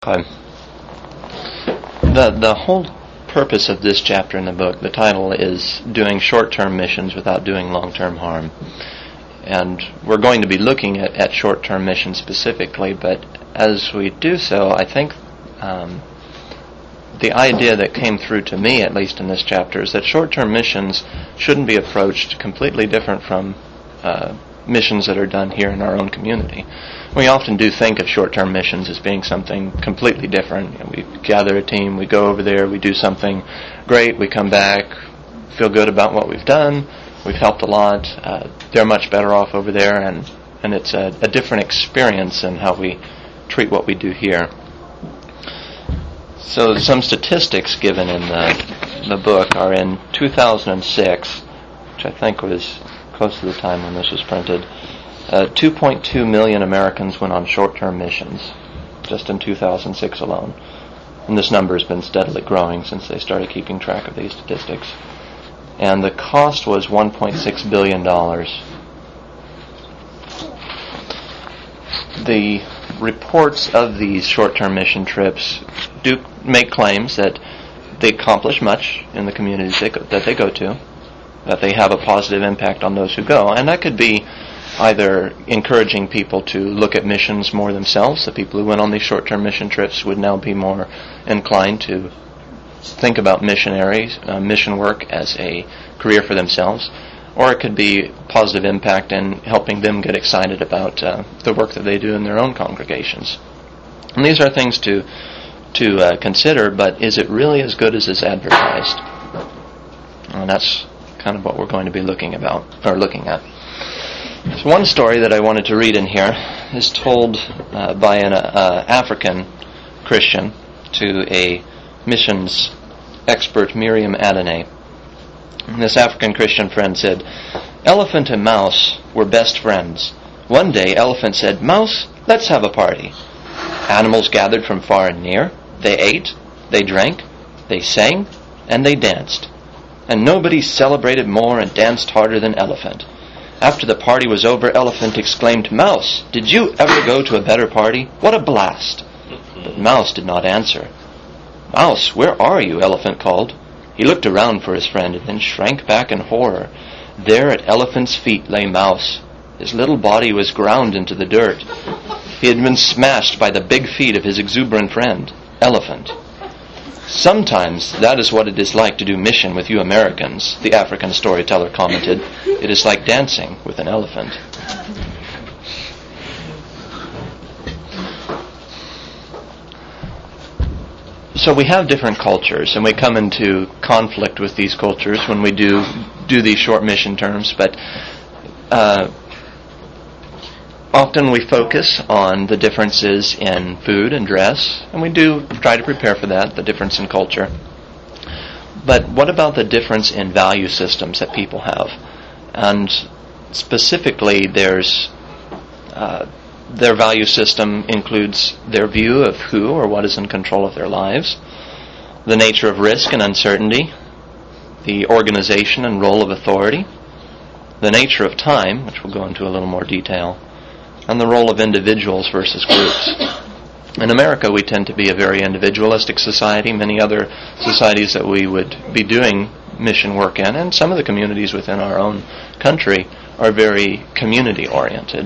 Okay. The whole purpose of this chapter in the book, the title is Doing Short-Term Missions Without Doing Long-Term Harm. And we're going to be looking at short-term missions specifically, but as we do so, I think the idea that came through to me, at least in this chapter, is that short-term missions shouldn't be approached completely different from missions that are done here in our own community. We often do think of short-term missions as being something completely different. We gather a team, we go over there, we do something great, we come back, feel good about what we've done, we've helped a lot, they're much better off over there, and it's a different experience in how we treat what we do here. So some statistics given in the book are in 2006, which I think was close to the time when this was printed. 2.2 million Americans went on short-term missions just in 2006 alone. And this number has been steadily growing since they started keeping track of these statistics. And the cost was $1.6 billion. The reports of these short-term mission trips do make claims that they accomplish much in the communities that they go to, that they have a positive impact on those who go. And that could be either encouraging people to look at missions more themselves. The people who went on these short-term mission trips would now be more inclined to think about mission work as a career for themselves. Or it could be positive impact in helping them get excited about the work that they do in their own congregations. And these are things to consider, but is it really as good as it's advertised? And that's kind of what we're going to be looking at. So one story that I wanted to read in here is told by an African Christian to a missions expert, Miriam Adonai. And this African Christian friend said, "Elephant and Mouse were best friends. One day, Elephant said, 'Mouse, let's have a party.' Animals gathered from far and near. They ate, they drank, they sang, and they danced. And nobody celebrated more and danced harder than Elephant. After the party was over, Elephant exclaimed, 'Mouse, did you ever go to a better party? What a blast!' But Mouse did not answer. 'Mouse, where are you?' Elephant called. He looked around for his friend and then shrank back in horror. There at Elephant's feet lay Mouse. His little body was ground into the dirt. He had been smashed by the big feet of his exuberant friend, Elephant. Sometimes that is what it is like to do mission with you Americans," the African storyteller commented. "It is like dancing with an elephant." So we have different cultures, and we come into conflict with these cultures when we do these short mission terms, but often we focus on the differences in food and dress, and we do try to prepare for that, the difference in culture. But what about the difference in value systems that people have? And specifically, their value system includes their view of who or what is in control of their lives, the nature of risk and uncertainty, the organization and role of authority, the nature of time, which we'll go into a little more detail, and the role of individuals versus groups. In America, we tend to be a very individualistic society. Many other societies that we would be doing mission work in, and some of the communities within our own country, are very community-oriented.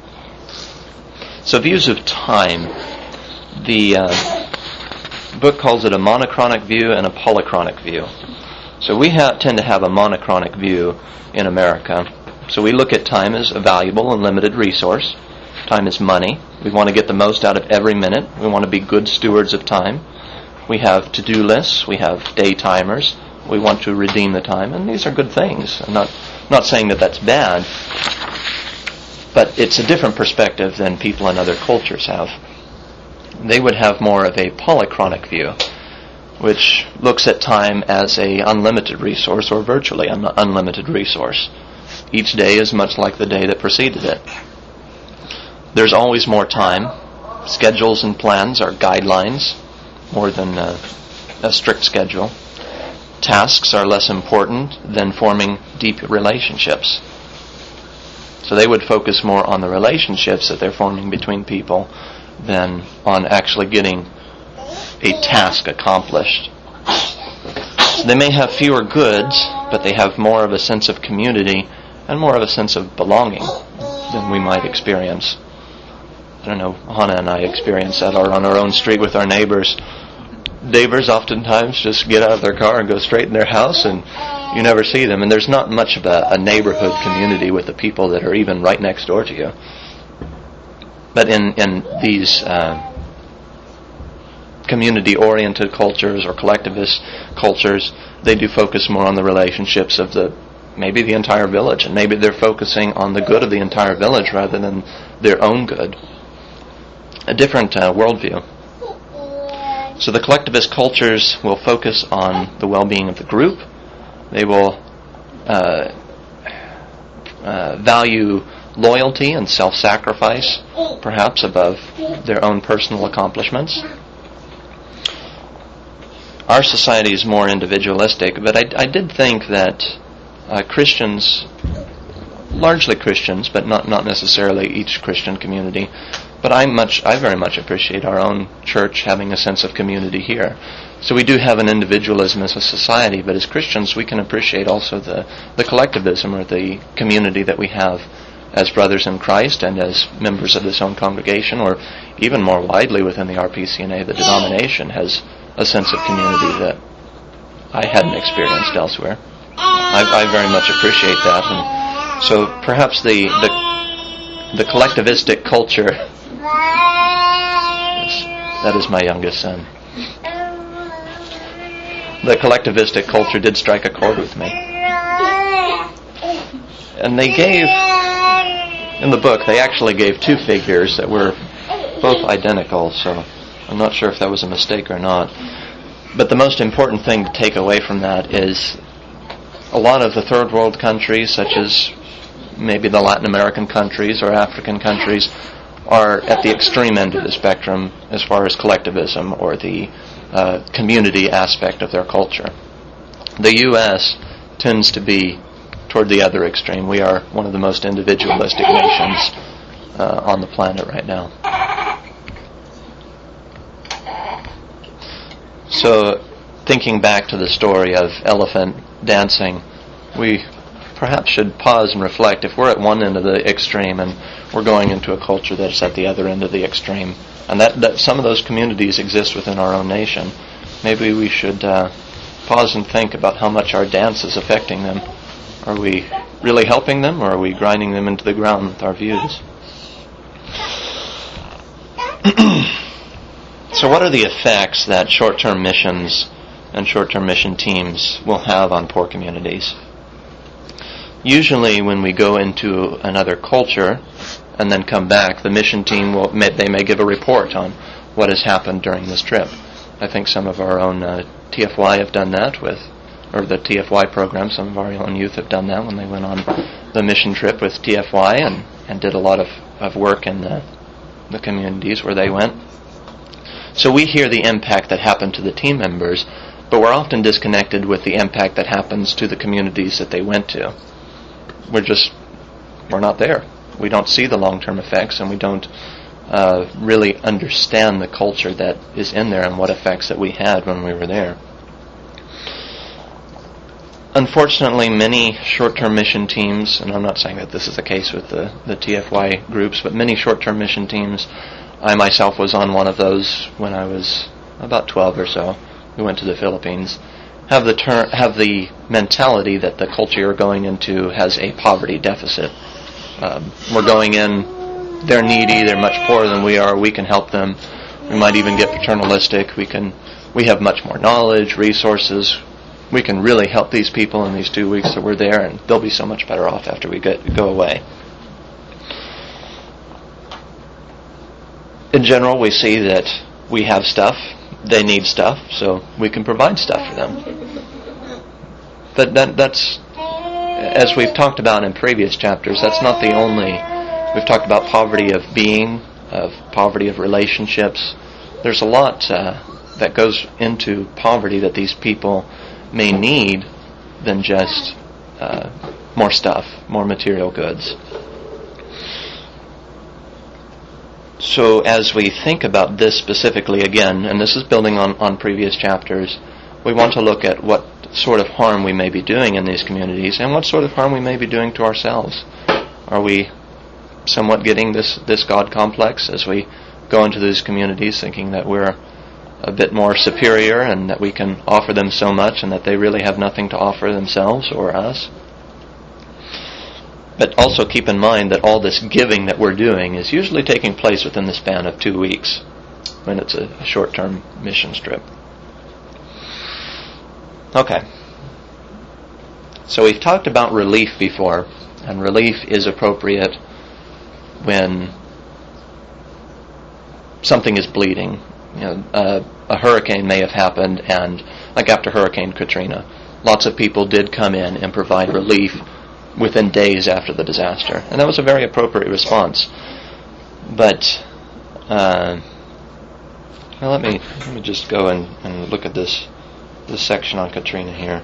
So views of time. The book calls it a monochronic view and a polychronic view. So we tend to have a monochronic view in America. So we look at time as a valuable and limited resource. Time is money. We want to get the most out of every minute. We want to be good stewards of time. We have to-do lists. We have day timers. We want to redeem the time. And these are good things. I'm not saying that that's bad, but it's a different perspective than people in other cultures have. They would have more of a polychronic view, which looks at time as a unlimited resource or virtually an unlimited resource. Each day is much like the day that preceded it. There's always more time. Schedules and plans are guidelines more than a strict schedule. Tasks are less important than forming deep relationships. So they would focus more on the relationships that they're forming between people than on actually getting a task accomplished. They may have fewer goods, but they have more of a sense of community and more of a sense of belonging than we might experience. I don't know, Hannah and I experience that on our own street with our neighbors. Neighbors oftentimes just get out of their car and go straight in their house, and you never see them. And there's not much of a neighborhood community with the people that are even right next door to you. But in these community-oriented cultures or collectivist cultures, they do focus more on the relationships of maybe the entire village, and maybe they're focusing on the good of the entire village rather than their own good. A different worldview. So the collectivist cultures will focus on the well-being of the group. They will value loyalty and self-sacrifice, perhaps above their own personal accomplishments. Our society is more individualistic, but I did think that Christians, largely Christians, but not necessarily each Christian community, but I very much appreciate our own church having a sense of community here. So we do have an individualism as a society, but as Christians we can appreciate also the collectivism or the community that we have as brothers in Christ and as members of this own congregation, or even more widely within the RPCNA, the denomination has a sense of community that I hadn't experienced elsewhere. I very much appreciate that, and so perhaps the collectivistic culture. That is my youngest son. The collectivistic culture did strike a chord with me. And they gave, in the book, they actually gave two figures that were both identical, so I'm not sure if that was a mistake or not. But the most important thing to take away from that is a lot of the third world countries, such as maybe the Latin American countries or African countries, are at the extreme end of the spectrum as far as collectivism or the community aspect of their culture. The U.S. tends to be toward the other extreme. We are one of the most individualistic nations on the planet right now. So, thinking back to the story of elephant dancing, we perhaps should pause and reflect. If we're at one end of the extreme and we're going into a culture that's at the other end of the extreme, and that some of those communities exist within our own nation, maybe we should pause and think about how much our dance is affecting them. Are we really helping them, or are we grinding them into the ground with our views? So what are the effects that short-term missions and short-term mission teams will have on poor communities? Usually when we go into another culture and then come back, the mission team they may give a report on what has happened during this trip. I think some of our own TFY have done that or the TFY program, some of our own youth have done that when they went on the mission trip with TFY and did a lot of work in the communities where they went. So we hear the impact that happened to the team members, but we're often disconnected with the impact that happens to the communities that they went to. We're not there. We don't see the long-term effects, and we don't really understand the culture that is in there and what effects that we had when we were there. Unfortunately, many short-term mission teams, and I'm not saying that this is the case with the TFY groups, but many short-term mission teams, I myself was on one of those when I was about 12 or so. We went to the Philippines. Have the mentality that the culture you're going into has a poverty deficit. We're going in, they're needy, they're much poorer than we are, we can help them. We might even get paternalistic. We have much more knowledge, resources. We can really help these people in these 2 weeks that we're there, and they'll be so much better off after we go away. In general, we see that we have stuff, they need stuff, so we can provide stuff for them. But that's, as we've talked about in previous chapters, that's not the only. We've talked about poverty of being, of poverty of relationships. There's a lot that goes into poverty that these people may need than just more stuff, more material goods. So as we think about this specifically again, and this is building on previous chapters, we want to look at what sort of harm we may be doing in these communities and what sort of harm we may be doing to ourselves. Are we somewhat getting this God complex as we go into these communities thinking that we're a bit more superior and that we can offer them so much and that they really have nothing to offer themselves or us? But also keep in mind that all this giving that we're doing is usually taking place within the span of 2 weeks when it's a short-term mission trip. Okay. So we've talked about relief before, and relief is appropriate when something is bleeding. A hurricane may have happened, and like after Hurricane Katrina, lots of people did come in and provide relief within days after the disaster, and that was a very appropriate response. But let me just go and look at this section on Katrina here.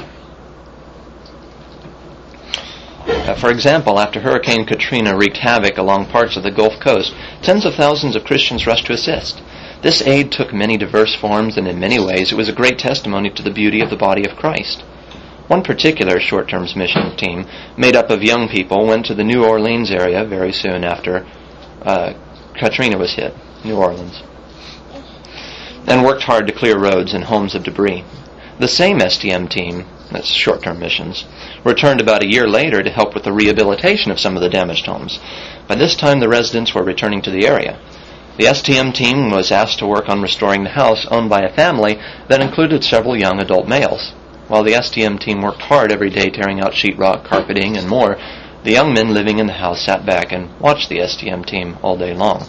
For example, after Hurricane Katrina wreaked havoc along parts of the Gulf Coast, tens of thousands of Christians rushed to assist. This aid took many diverse forms, and in many ways it was a great testimony to the beauty of the body of Christ. One particular short-term mission team, made up of young people, went to the New Orleans area very soon after Katrina was hit, New Orleans, and worked hard to clear roads and homes of debris. The same STM team, that's short-term missions, returned about a year later to help with the rehabilitation of some of the damaged homes. By this time, the residents were returning to the area. The STM team was asked to work on restoring the house owned by a family that included several young adult males. While the STM team worked hard every day tearing out sheetrock, carpeting, and more, the young men living in the house sat back and watched the STM team all day long.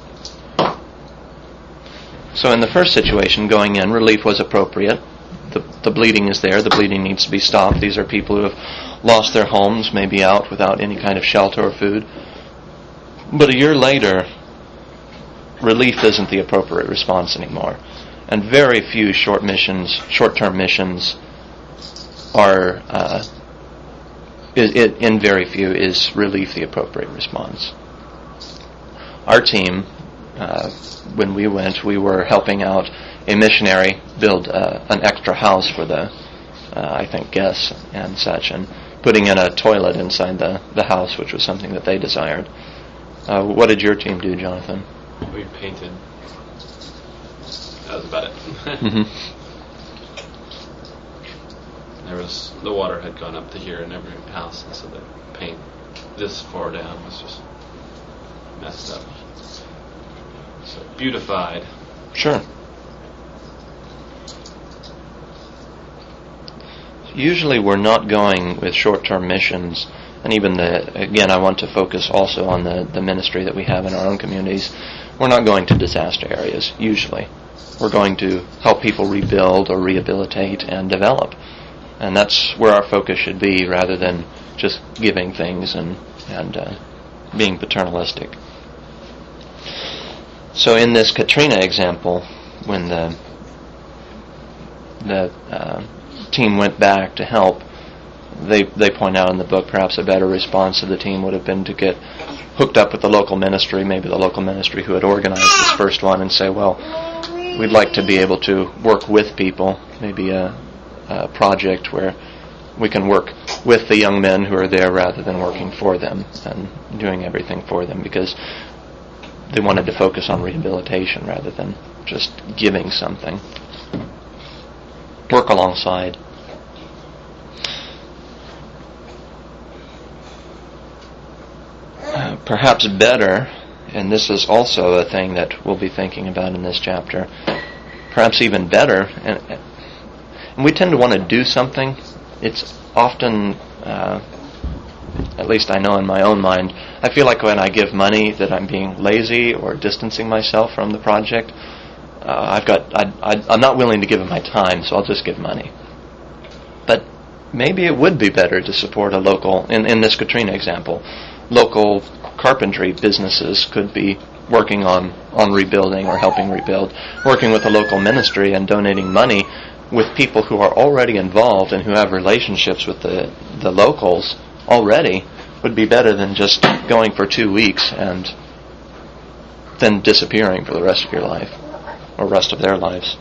So in the first situation, going in, relief was appropriate. The bleeding is there. The bleeding needs to be stopped. These are people who have lost their homes, maybe out without any kind of shelter or food. But a year later, relief isn't the appropriate response anymore. And very few short-term missions are, in very few, is relief the appropriate response. Our team, when we went, we were helping out a missionary build an extra house for the, guests and such, and putting in a toilet inside the house, which was something that they desired. What did your team do, Jonathan? We painted. That was about it. Mm-hmm. The water had gone up to here in every house, and so the paint this far down was just messed up. So beautified. Sure. Usually we're not going with short-term missions, and even I want to focus also on the ministry that we have in our own communities. We're not going to disaster areas, usually. We're going to help people rebuild or rehabilitate and develop. And that's where our focus should be, rather than just giving things and being paternalistic. So in this Katrina example, when the team went back to help, they point out in the book perhaps a better response of the team would have been to get hooked up with the local ministry, maybe the local ministry who had organized this first one, and say, well, we'd like to be able to work with people, maybe a project where we can work with the young men who are there rather than working for them and doing everything for them, because they wanted to focus on rehabilitation rather than just giving something. Work alongside. Perhaps better, and this is also a thing that we'll be thinking about in this chapter, perhaps even better, and we tend to want to do something. It's often, at least I know in my own mind, I feel like when I give money that I'm being lazy or distancing myself from the project. I'm not willing to give it my time, so I'll just give money. But maybe it would be better to support a local, in this Katrina example, local carpentry businesses could be working on rebuilding or helping rebuild, working with a local ministry and donating money with people who are already involved and who have relationships with the locals already would be better than just going for 2 weeks and then disappearing for the rest of your life, or rest of their lives.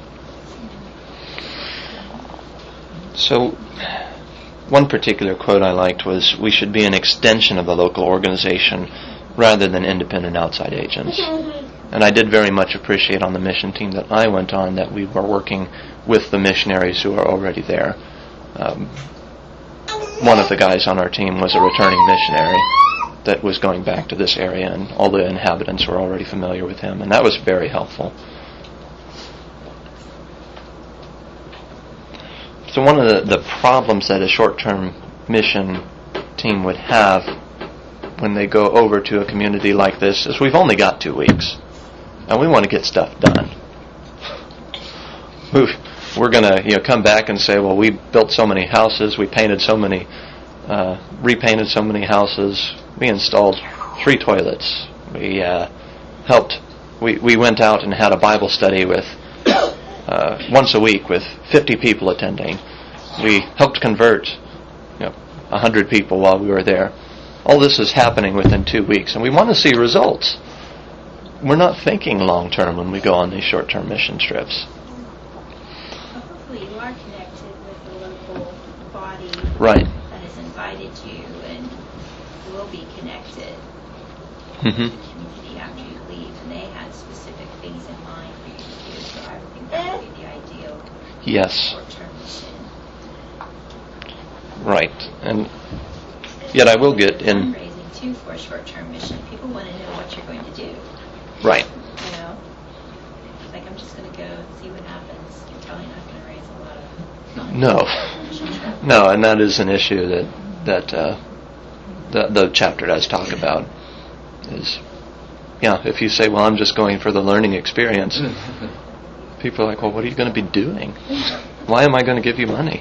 So, one particular quote I liked was, "We should be an extension of the local organization rather than independent outside agents." And I did very much appreciate on the mission team that I went on that we were working with the missionaries who are already there. One of the guys on our team was a returning missionary that was going back to this area, and all the inhabitants were already familiar with him, and that was very helpful. So one of the problems that a short-term mission team would have when they go over to a community like this is we've only got 2 weeks, and we want to get stuff done. We're going to come back and say, well, we built so many houses, we painted so many, repainted so many houses, we installed 3 toilets, we helped, we went out and had a Bible study with once a week with 50 people attending. We helped convert 100 people while we were there. All this is happening within 2 weeks, and we want to see results. We're not thinking long-term when we go on these short-term mission trips. Hopefully you are connected with the local body Right. that has invited you, and will be connected Mm-hmm. with the community after you leave, and they had specific things in mind for you to do, so I would think that would be the ideal Yes. short-term mission. Right. And yet I will get in... Fundraising, too, for a short-term mission. People want to know what you're going to do. Right. You know? It's like, I'm just going to go and see what happens. You're probably not going to raise a lot of money. No. No, and that is an issue that the chapter does talk about. Is, if you say, well, I'm just going for the learning experience, people are like, well, what are you going to be doing? Why am I going to give you money?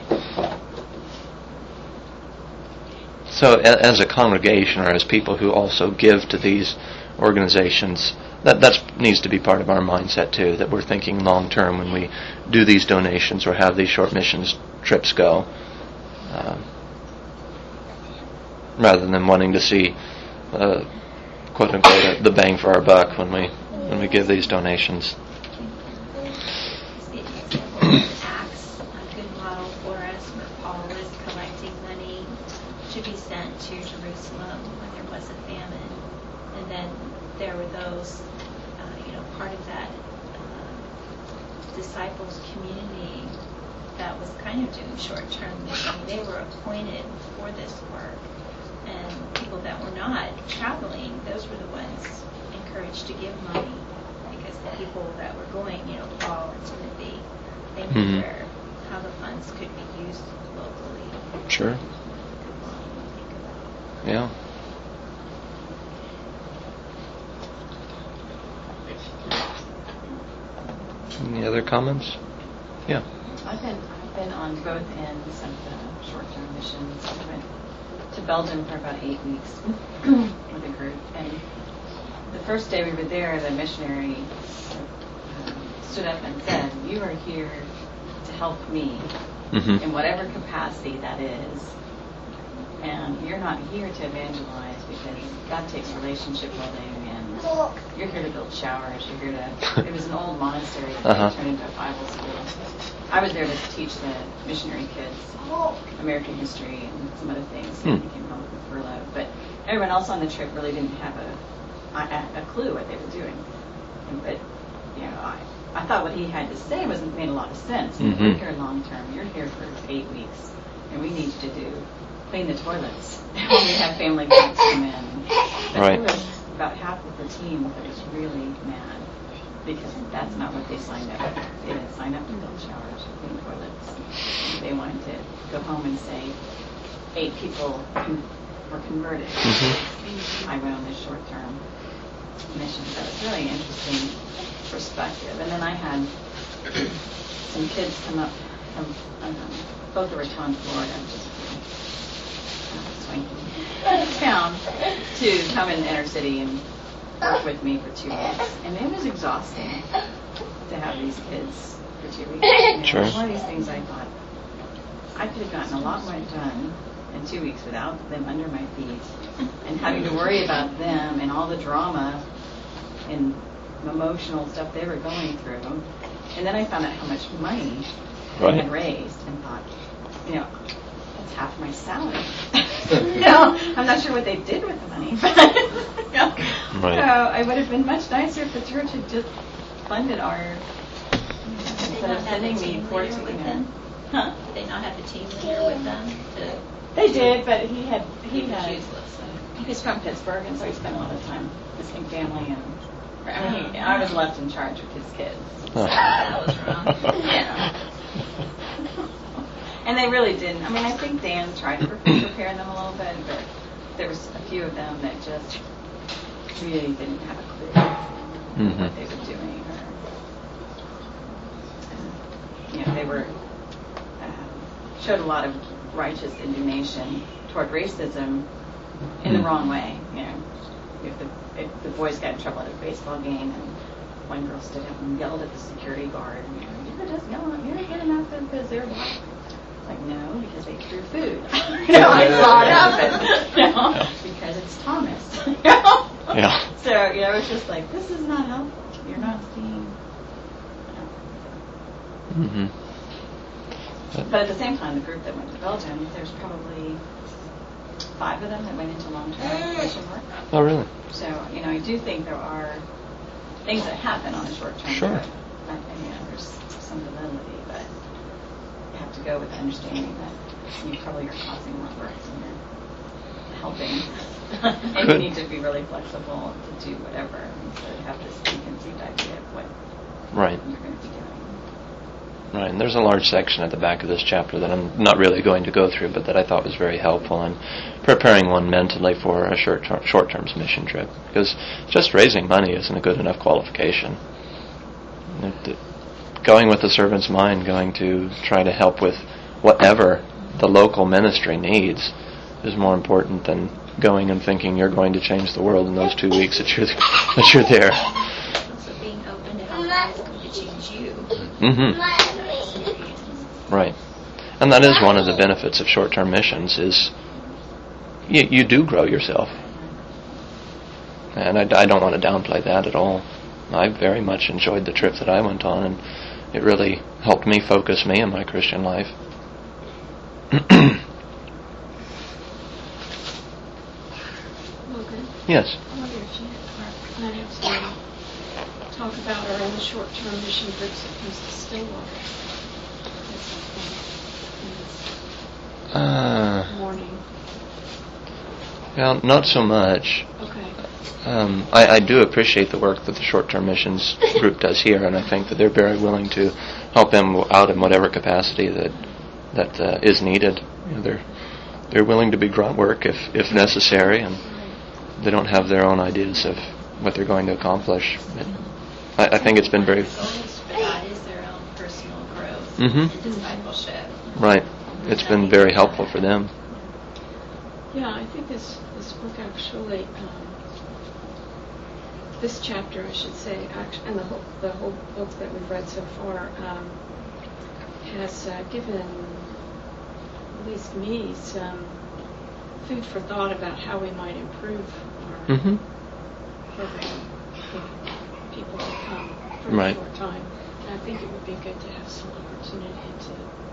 So as a congregation, or as people who also give to these organizations, that needs to be part of our mindset too, that we're thinking long term when we do these donations or have these short missions trips go, rather than wanting to see quote unquote the bang for our buck when we give these donations. Acts, a good model for us, where Paul was collecting money to be sent to Jerusalem when there was a famine, and then there were those, part of that disciples community that was kind of doing short-term mission. They were appointed for this work, and people that were not traveling, those were the ones encouraged to give money, because the people that were going, Paul and Timothy, they knew how the funds could be used locally. Sure. Yeah. Any other comments? Yeah. I've been on both ends of the short-term missions. I went to Belgium for about 8 weeks with a group, and the first day we were there, the missionary stood up and said, "You are here to help me in whatever capacity that is, and you're not here to evangelize, because God takes relationship building, and you're here to build showers. You're here to..." It was an old monastery that turned into a Bible school. I was there to teach the missionary kids American history and some other things. They came home with furlough, but everyone else on the trip really didn't have a clue what they were doing. But I thought what he had to say made a lot of sense. We're here long term. You're here for 8 weeks, and we need you to clean the toilets when we have family groups come in. But Right. there was about half of the team that was really mad, because that's not what they signed up for. They didn't sign up to build showers or clean toilets. They wanted to go home and say 8 people were converted. I went on this short-term mission. So it was really interesting perspective. And then I had some kids come up from Boca Raton, Florida, just swanky town, to come in the inner city and work with me for 2 weeks. And it was exhausting to have these kids for 2 weeks. Sure. It was one of these things I thought, I could have gotten a lot more done in 2 weeks without them under my feet, and having to worry about them and all the drama in emotional stuff they were going through. And then I found out how much money Right. they had raised and thought, that's half my salary. I'm not sure what they did with the money, but Right. so it would have been much nicer if the church had just funded our, Did they instead not of have sending the me team for leader with them? Huh? Did they not have the team leader with them? They did, but he He was had useless. he's from Pittsburgh, and so he spent a lot of time visiting family, and I was left in charge of his kids. Oh. That was wrong. Yeah. And they really didn't. I mean, I think Dan tried to prepare them a little bit, but there was a few of them that just really didn't have a clue what they were doing. Or, they were showed a lot of righteous indignation toward racism in the wrong way. If the boys got in trouble at a baseball game, and one girl stood up and yelled at the security guard, you're just yelling, you're good enough because they're black. Like, no, because they threw food. I saw it happen. Because it's Thomas. Yeah. So, it's just like, this is not helpful. You're not seeing. Mm-hmm. But at the same time, the group that went to Belgium, there's probably 5 of them that went into long-term mission work. Oh, really? So, I do think there are things that happen on a short-term Sure. trip. There's some validity, but you have to go with the understanding that you probably are causing more work than you're helping. And you need to be really flexible to do whatever, instead of have this preconceived idea of what Right. you're going to be doing. Right, and there's a large section at the back of this chapter that I'm not really going to go through, but that I thought was very helpful in preparing one mentally for a short-term mission trip. Because just raising money isn't a good enough qualification. Going with the servant's mind, going to try to help with whatever the local ministry needs, is more important than going and thinking you're going to change the world in those 2 weeks that you're there. Also being open to how God is going to change you. Mm-hmm. Right. And that is one of the benefits of short-term missions is you do grow yourself. And I don't want to downplay that at all. I very much enjoyed the trip that I went on, and it really helped me focus me in my Christian life. Logan, Yes. I wonder if you are planning to talk about our own short-term mission groups that comes to Stillwater at some point in this morning. Well, not so much. Okay. I do appreciate the work that the short-term missions group does here, and I think that they're very willing to help them out in whatever capacity that is needed. They're willing to be grunt work if necessary, and they don't have their own ideas of what they're going to accomplish. I think it's been very... Goals for that is their own personal growth Mhm. and discipleship. Right. It's been very helpful for them. Yeah, I think this book actually, this chapter, I should say, and the whole book that we've read so far, has given at least me some food for thought about how we might improve our Mm-hmm. program if people will come for Right. a short time. And I think it would be good to have some opportunity to,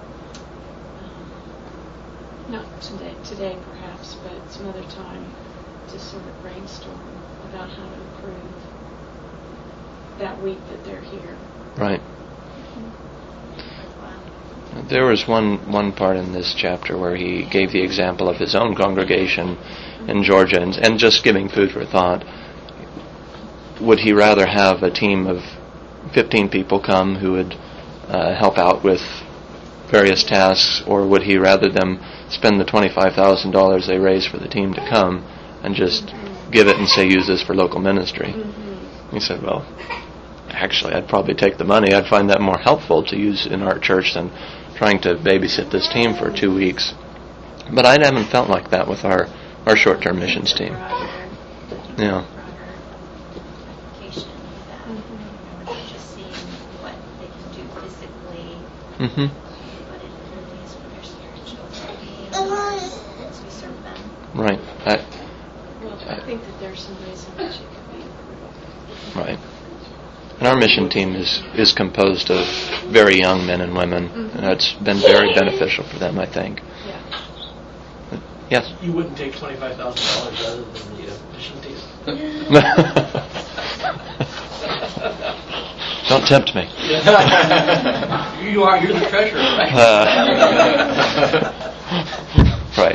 not today perhaps, but some other time to sort of brainstorm about how to improve that week that they're here. Right. There was one part in this chapter where he gave the example of his own congregation in Georgia, and just giving food for thought. Would he rather have a team of 15 people come who would help out with various tasks, or would he rather them spend the $25,000 they raised for the team to come and just give it and say, use this for local ministry? He said, well, actually, I'd probably take the money. I'd find that more helpful to use in our church than trying to babysit this team for 2 weeks. But I haven't felt like that with our short-term missions team. Yeah. Application of that. We're not just seeing what they can do physically, Mm-hmm. but it really is for their spiritual well-being as we serve them. Right. Well, I think that there's some ways in which it could be improved. Right. our mission team is composed of very young men and women, and it's been very beneficial for them, I think. Yes? You wouldn't take $25,000 rather than the mission team? Don't tempt me. You're the treasurer, right? Right.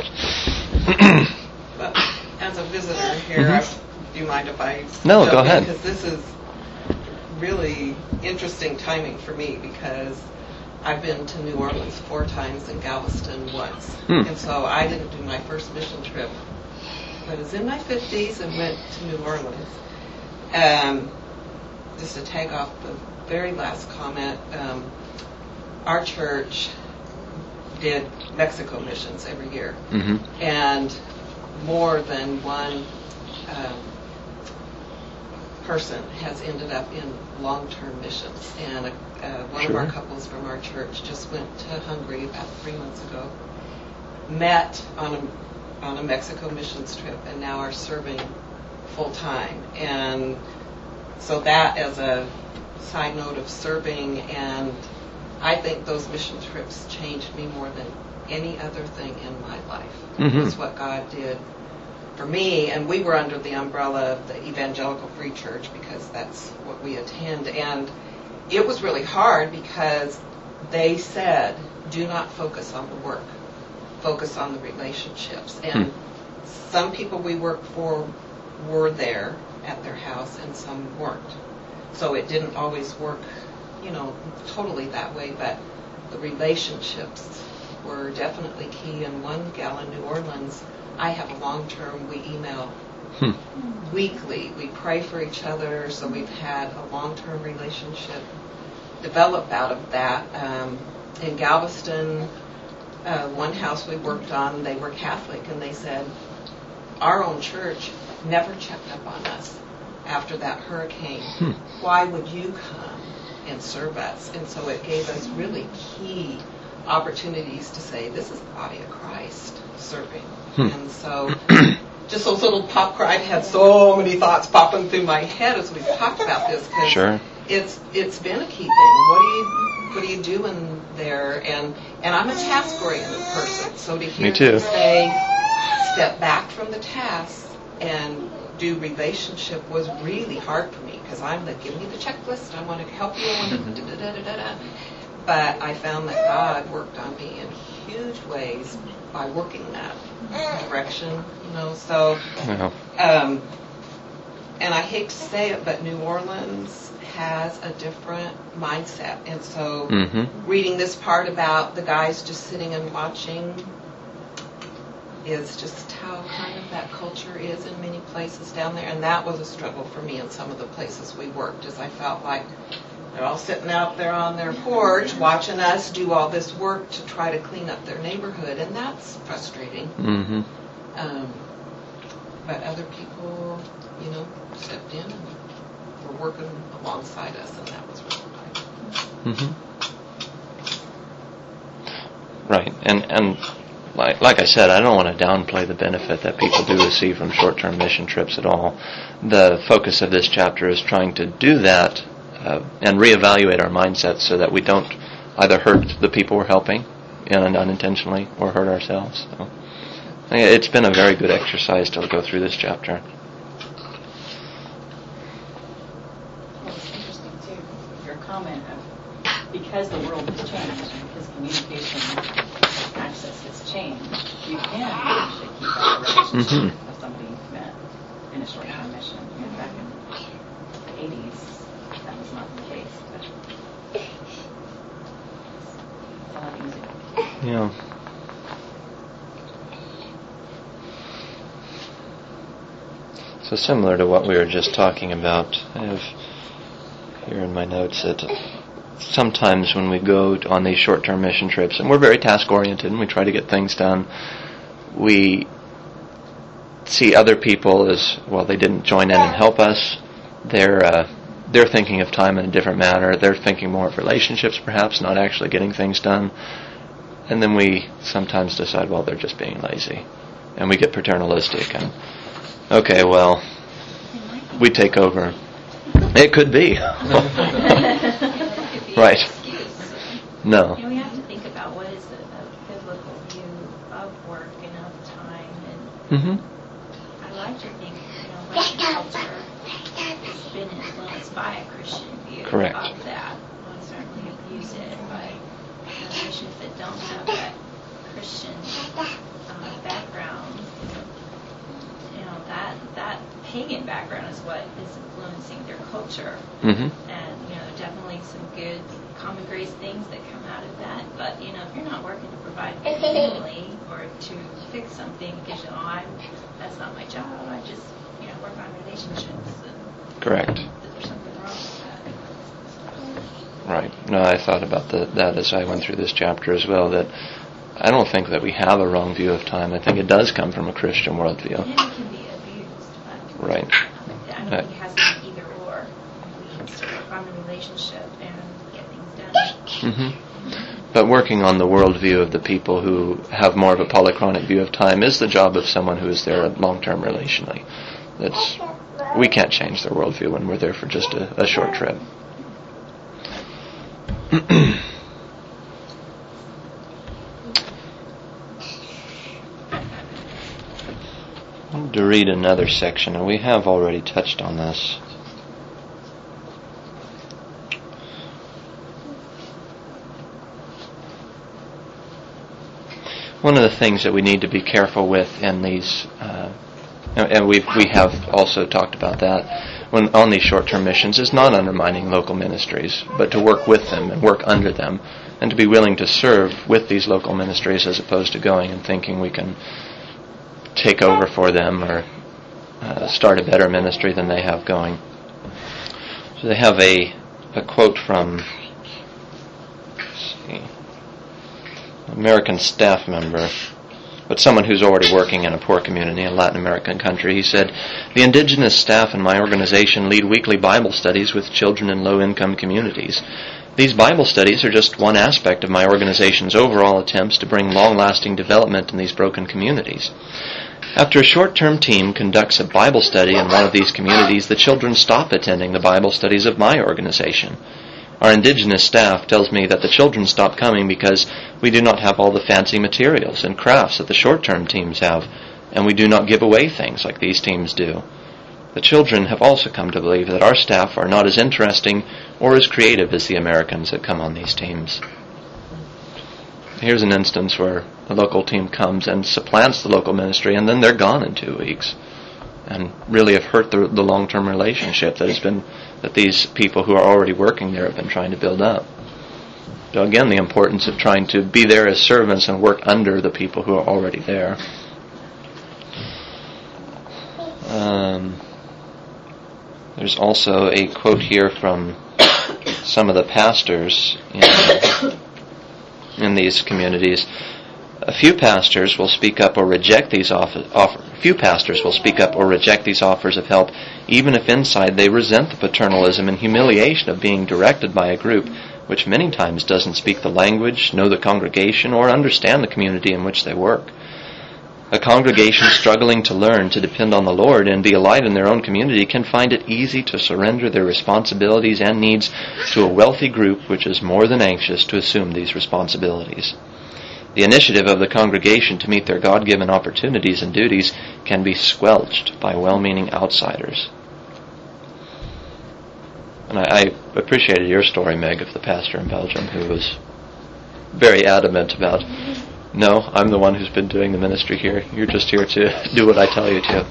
As a visitor here, do you mind if I No, jump go in? ahead. Because this is really interesting timing for me, because I've been to New Orleans 4 times and Galveston once. And so I didn't do my first mission trip. I was in my 50s and went to New Orleans. Just to tag off the very last comment, our church did Mexico missions every year. And more than one person has ended up in long-term missions. And one of our couples from our church just went to Hungary about 3 months ago, met on a Mexico missions trip, and now are serving full-time. And so that as a side note of serving, and I think those mission trips changed me more than any other thing in my life. It's what God did for me, and we were under the umbrella of the Evangelical Free Church because that's what we attend. And it was really hard because they said, do not focus on the work, focus on the relationships. And some people we worked for were there at their house and some weren't. So it didn't always work, totally that way, but the relationships were definitely key. And one gal in New Orleans, I have a long-term, we email weekly. We pray for each other, so we've had a long-term relationship develop out of that. In Galveston, one house we worked on, they were Catholic, and they said, our own church never checked up on us after that hurricane. Why would you come and serve us? And so it gave us really key opportunities to say, this is the body of Christ serving. And so just those little I've had so many thoughts popping through my head as we've talked about this, because it's been a key thing. What are you doing there? And I'm a task-oriented person, so to hear you say, step back from the task and do relationship was really hard for me, because I'm like, give me the checklist, I want to help you, I want to da-da-da-da-da. But I found that God worked on me in huge ways by working that direction, so, and I hate to say it, but New Orleans has a different mindset. And so reading this part about the guys just sitting and watching is just how kind of that culture is in many places down there. And that was a struggle for me in some of the places we worked, as I felt like they're all sitting out there on their porch watching us do all this work to try to clean up their neighborhood, and that's frustrating. But other people, stepped in and were working alongside us, and that was really nice. Right, and like I said, I don't want to downplay the benefit that people do receive from short-term mission trips at all. The focus of this chapter is trying to do that and reevaluate our mindsets so that we don't either hurt the people we're helping unintentionally or hurt ourselves. So, it's been a very good exercise to go through this chapter. Well, it's interesting, too, your comment of because the world has changed and because communication access has changed, you can actually keep up a relationship with somebody you've met in a short-term mission. Back in the 80s, that was not the case, but it's a lot easier. Yeah. So similar to what we were just talking about, I have here in my notes that sometimes when we go on these short-term mission trips, and we're very task-oriented and we try to get things done, we see other people as, well, they didn't join in and help us. They're thinking of time in a different manner. They're thinking more of relationships, perhaps, not actually getting things done. And then we sometimes decide, well, they're just being lazy. And we get paternalistic and, okay, well, we take over. It could be. That could be an Right. excuse. No. We have to think about what is a biblical view of work and of time. And Mm-hmm. I like to think, Western culture has been influenced by a Christian view Correct. of that. We certainly abuse it, but nations that don't have that Christian background, that pagan background is what is influencing their culture. Mm-hmm. And definitely some good common grace things that come out of that. But if you're not working to provide for your family or to fix something because that's not my job. I just work on relationships. And Correct. there's something wrong with that. Right. No, I thought about that as I went through this chapter as well, that I don't think that we have a wrong view of time. I think it does come from a Christian worldview. And it can be abused. But Right. I don't think it has to be either or. We need to work on the relationship and get things done. Mm-hmm. But working on the worldview of the people who have more of a polychronic view of time is the job of someone who is there long-term relationally. We can't change their worldview when we're there for just a short trip. I want to read another section, and we have already touched on this. One of the things that we need to be careful with in these, and we have also talked about that, when on these short-term missions, is not undermining local ministries, but to work with them and work under them, and to be willing to serve with these local ministries as opposed to going and thinking we can take over for them or start a better ministry than they have going. So they have a quote from American staff member, but someone who's already working in a poor community in a Latin American country. He said, "The indigenous staff in my organization lead weekly Bible studies with children in low-income communities. These Bible studies are just one aspect of my organization's overall attempts to bring long-lasting development in these broken communities. After a short-term team conducts a Bible study in one of these communities, the children stop attending the Bible studies of my organization. Our indigenous staff tells me that the children stop coming because we do not have all the fancy materials and crafts that the short-term teams have, and we do not give away things like these teams do. The children have also come to believe that our staff are not as interesting or as creative as the Americans that come on these teams." Here's an instance where a local team comes and supplants the local ministry, and then they're gone in 2 weeks, and really have hurt the long-term relationship that these people who are already working there have been trying to build up. So again, the importance of trying to be there as servants and work under the people who are already there. There's also a quote here from some of the pastors in these communities. A few pastors will speak up or reject these offers of help, even if inside they resent the paternalism and humiliation of being directed by a group which many times doesn't speak the language, know the congregation, or understand the community in which they work. A congregation struggling to learn to depend on the Lord and be a light in their own community can find it easy to surrender their responsibilities and needs to a wealthy group which is more than anxious to assume these responsibilities. The initiative of the congregation to meet their God-given opportunities and duties can be squelched by well-meaning outsiders. And I appreciated your story, Meg, of the pastor in Belgium who was very adamant about, "No, I'm the one who's been doing the ministry here. You're just here to do what I tell you to."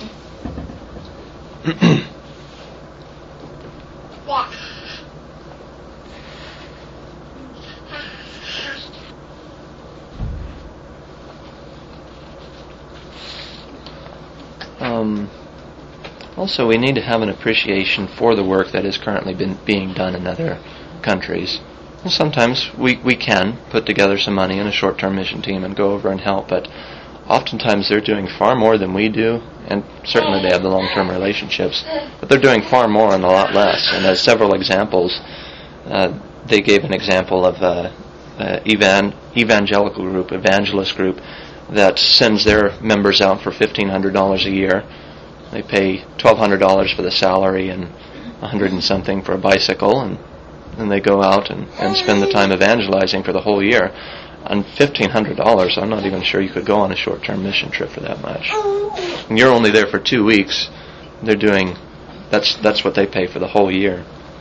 Also, we need to have an appreciation for the work that is currently being done in other countries. And sometimes we can put together some money in a short-term mission team and go over and help, but oftentimes they're doing far more than we do, and certainly they have the long-term relationships, but they're doing far more and a lot less. And as several examples, they gave an example of evangelical group, evangelist group, that sends their members out for $1,500 a year. They pay $1,200 for the salary and $100 and something for a bicycle, and then they go out and spend the time evangelizing for the whole year. On $1,500, I'm not even sure you could go on a short-term mission trip for that much. And you're only there for 2 weeks. They're doing, that's what they pay for the whole year.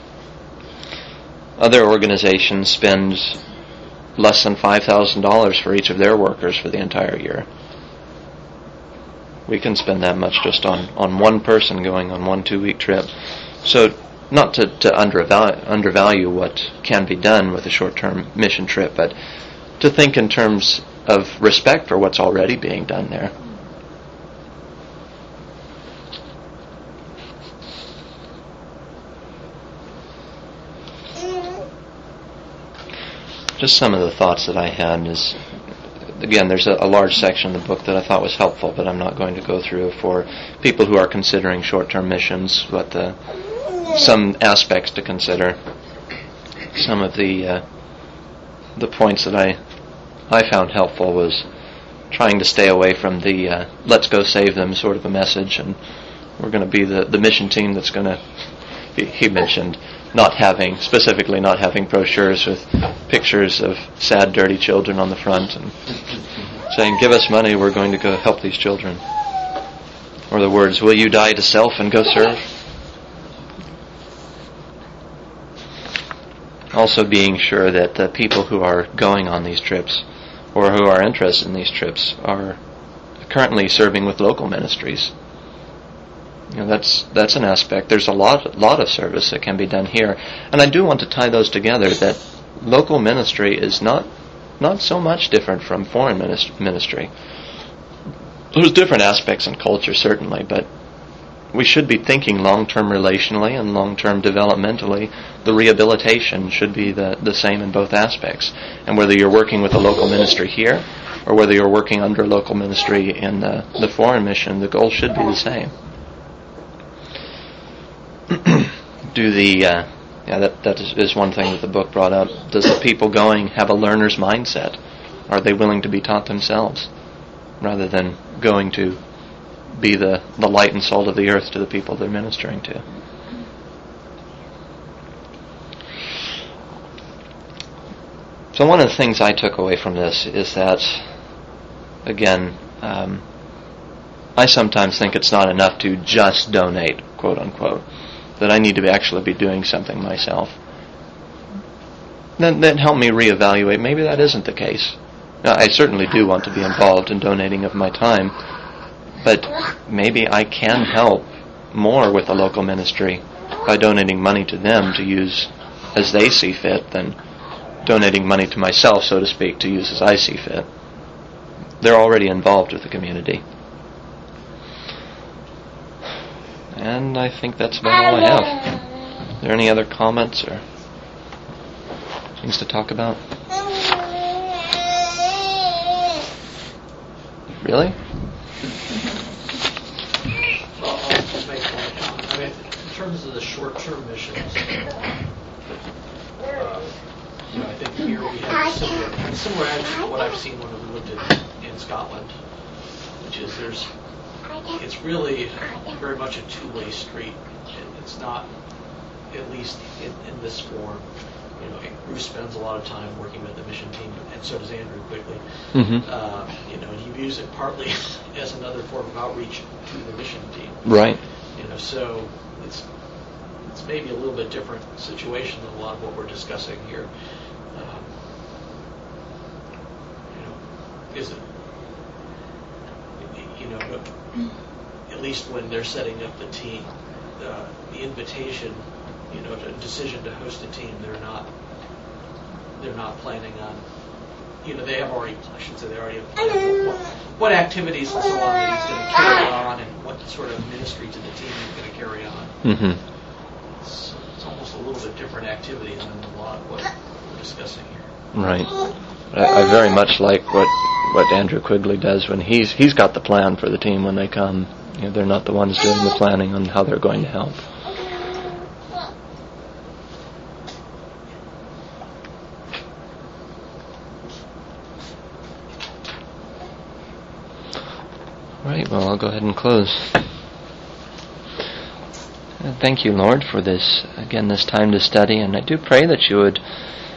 Other organizations spend less than $5,000 for each of their workers for the entire year. We can spend that much just on one person going on 1 2-week trip. So not to undervalue what can be done with a short-term mission trip, but to think in terms of respect for what's already being done there. Just some of the thoughts that I had is, again, there's a large section of the book that I thought was helpful, but I'm not going to go through for people who are considering short-term missions, but some aspects to consider. Some of the points that I found helpful was trying to stay away from the let's go save them sort of a message, and we're going to be the mission team that's going to, he mentioned specifically not having brochures with pictures of sad, dirty children on the front and saying, give us money, we're going to go help these children. Or the words, will you die to self and go serve? Also being sure that the people who are going on these trips or who are interested in these trips are currently serving with local ministries. That's an aspect. There's a lot of service that can be done here, and I do want to tie those together. That local ministry is not so much different from foreign ministry. There's different aspects in culture certainly, but we should be thinking long-term relationally and long-term developmentally. The rehabilitation should be the same in both aspects, and whether you're working with a local ministry here or whether you're working under a local ministry in the foreign mission, the goal should be the same. That is one thing that the book brought up. Does the people going have a learner's mindset? Are they willing to be taught themselves rather than going to be the light and salt of the earth to the people they're ministering to? So one of the things I took away from this is that, again, I sometimes think it's not enough to just donate, quote unquote, that I need to actually be doing something myself. Then help me reevaluate. Maybe that isn't the case. Now, I certainly do want to be involved in donating of my time, but maybe I can help more with the local ministry by donating money to them to use as they see fit than donating money to myself, so to speak, to use as I see fit. They're already involved with the community. And I think that's about all I have. Are there any other comments or things to talk about? Really? Well, I'll just make one comment. I mean, in terms of the short-term missions, I think here we have similar to what I've seen when we lived in Scotland, which is it's really very much a two-way street. It's not, at least in this form. Bruce spends a lot of time working with the mission team, and so does Andrew Quigley. Mm-hmm. And he views it partly as another form of outreach to the mission team. Right. So it's maybe a little bit different situation than a lot of what we're discussing here. Is it? At least when they're setting up the team, the invitation, the decision to host a team, they're not planning on, they already have planned what activities and so on that he's going to carry on and what sort of ministry to the team he's going to carry on. Mm-hmm. It's almost a little bit different activity than a lot of what we're discussing here. Right. I very much like what Andrew Quigley does when he's got the plan for the team when they come. They're not the ones doing the planning on how they're going to help. Right, well, I'll go ahead and close. Thank you, Lord, for this time to study, and I do pray that you would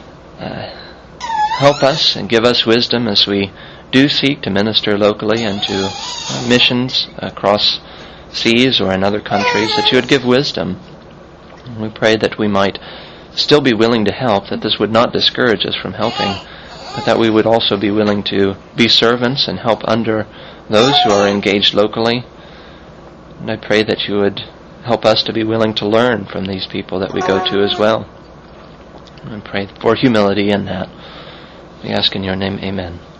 help us and give us wisdom as we do seek to minister locally and to missions across seas or in other countries, that you would give wisdom. And we pray that we might still be willing to help, that this would not discourage us from helping, but that we would also be willing to be servants and help under those who are engaged locally. And I pray that you would help us to be willing to learn from these people that we go to as well. And pray for humility in that. We ask in your name, amen.